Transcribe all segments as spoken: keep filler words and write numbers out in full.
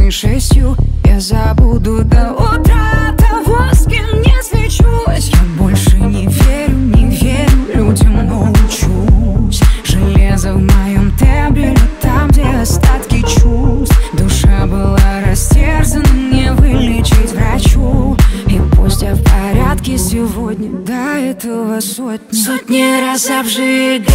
ровной шестью. Я забуду до утра того, с кем не свечусь. Я больше не верю, не верю людям, но учусь. Железо в моем тембре, там, где остатки чувств. Душа была растерзана, не вылечить врачу. И пусть я в порядке сегодня, до этого сотни Сотни раз обжигалась,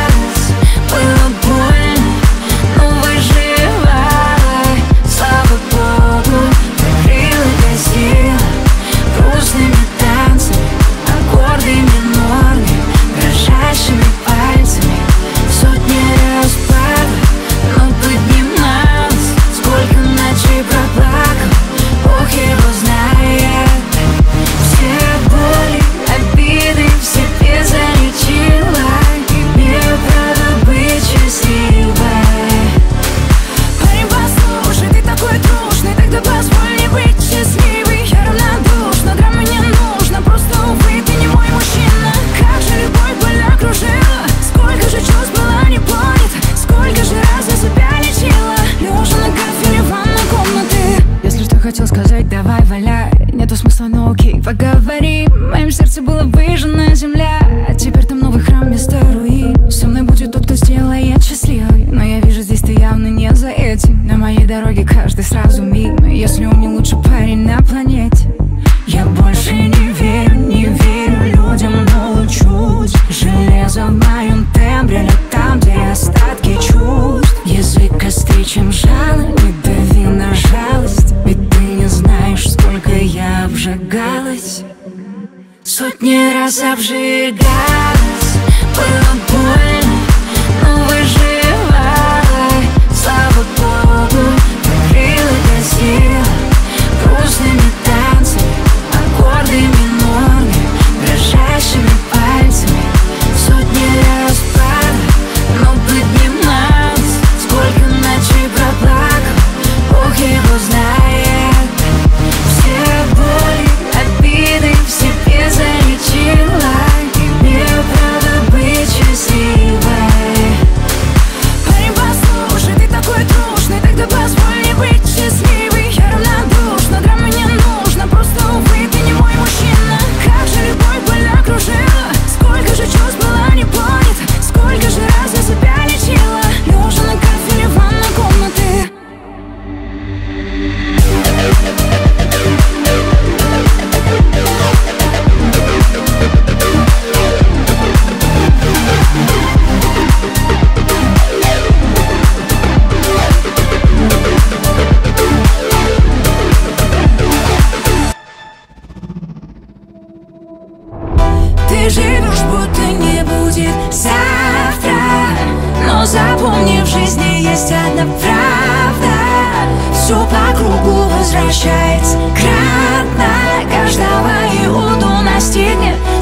было больно, но выживала. Слава Богу, покрыла гасила грустными танцами, аккорды минорные, дрожащими пальцами. Сотни раз падала, но поднималась. Сколько ночей проплакал, Бог его знает. Все боли, обиды в себе залечила. Имею право быть счастливой. Парень, послушай, ты такой трушный, тогда позволь мне быть счастливой. Я равнодушна, драмы не нужно, просто, увы, ты не мой мужчина. Как же любовь боль окружила, сколько же чувств было не понято, сколько же раз я себя лечила, лежа на кафеле ванной комнаты. Если что хотел сказать, давай валяй, нету смысла, но окей, поговори. В моем сердце была выжжена земля, а теперь там новый храм вместо руин. Со мной будет тот, кто сделает счастливой, но я вижу, здесь ты явно не за этим. На моей дороге каждый сразу мимо, если он не лучший парень на планете. Я больше не верю, не верю людям, но учусь. Железо в моем тембре, там, где остатки чувств. Язык острее, чем жало, не дави на жалость, ведь ты не знаешь, сколько я обжигалась. Сотни раз обжигалась, было больно, но выживала. Слава Богу, покрыла гасила грустными танцами, аккорды минорные, дрожащими пальцами. Сотни раз падала, но поднималась. Сколько ночей проплакал, Бог его знает. Все боли, обиды в себе залечила. Имею право быть счастливой. Парень, послушай, ты такой трушный, тогда позволь мне быть счастливой. Я равнодушна, драмы не нужно, просто, увы, ты не мой мужчина. Как же любовь боль окружила, сколько же чувств было не понято, сколько же раз я себя лечила, лежа на кафеле ванной комнаты. Ты живешь, будто не будет завтра, но запомни, в жизни есть одна правда. Все по кругу возвращается кратно, каждого Иуду настигнет